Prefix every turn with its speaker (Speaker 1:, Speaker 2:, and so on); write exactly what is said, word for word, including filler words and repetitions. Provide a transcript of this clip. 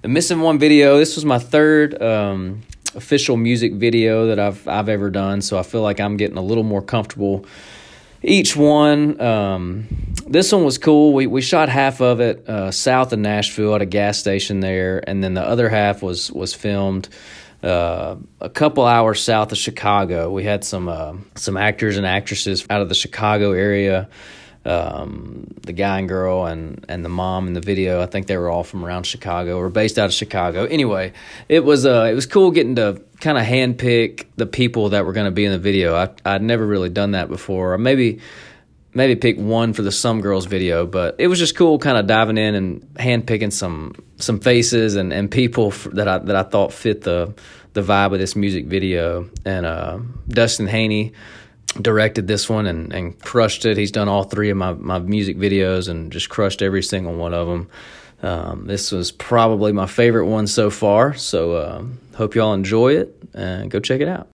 Speaker 1: the Missing One video. This was my third um, official music video that I've I've ever done, so I feel like I'm getting a little more comfortable each one. Um, this one was cool. We we shot half of it uh, south of Nashville at a gas station there, and then the other half was was filmed uh, a couple hours south of Chicago. We had some uh, some actors and actresses out of the Chicago area. Um, the guy and girl and, and the mom in the video, I think they were all from around Chicago or based out of Chicago. Anyway, it was uh, it was cool getting to kind of handpick the people that were going to be in the video. I, I'd never really done that before. Maybe maybe pick one for the Some Girls video, but it was just cool kind of diving in and handpicking some some faces and, and people that I that I thought fit the the vibe of this music video. And uh, Dustin Haney directed this one and, and crushed it. He's done all three of my, my music videos and just crushed every single one of them. Um, this was probably my favorite one so far, so um, hope y'all enjoy it and go check it out.